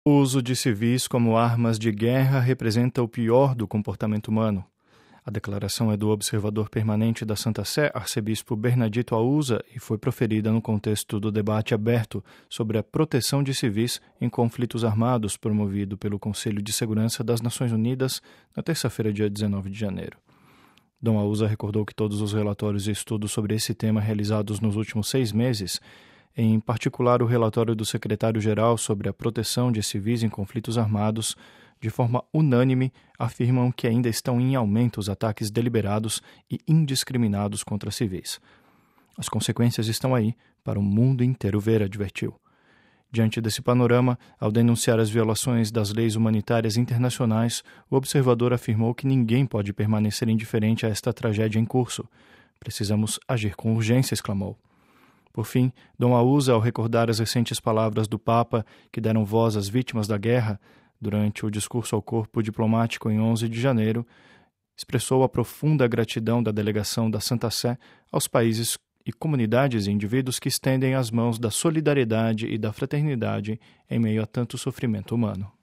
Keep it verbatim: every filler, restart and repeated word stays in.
O uso de civis como armas de guerra representa o pior do comportamento humano. A declaração é do observador permanente da Santa Sé, arcebispo Bernardito Ausa, e foi proferida no contexto do debate aberto sobre a proteção de civis em conflitos armados promovido pelo Conselho de Segurança das Nações Unidas na terça-feira, dia dezenove de janeiro. Dom Ausa recordou que todos os relatórios e estudos sobre esse tema realizados nos últimos seis meses, em particular o relatório do secretário-geral sobre a proteção de civis em conflitos armados, de forma unânime, afirmam que ainda estão em aumento os ataques deliberados e indiscriminados contra civis. As consequências estão aí para o mundo inteiro ver, advertiu. Diante desse panorama, ao denunciar as violações das leis humanitárias internacionais, o observador afirmou que ninguém pode permanecer indiferente a esta tragédia em curso. Precisamos agir com urgência, exclamou. Por fim, Dom Ausa, ao recordar as recentes palavras do Papa que deram voz às vítimas da guerra, durante o discurso ao corpo diplomático em onze de janeiro, expressou a profunda gratidão da delegação da Santa Sé aos países e comunidades e indivíduos que estendem as mãos da solidariedade e da fraternidade em meio a tanto sofrimento humano.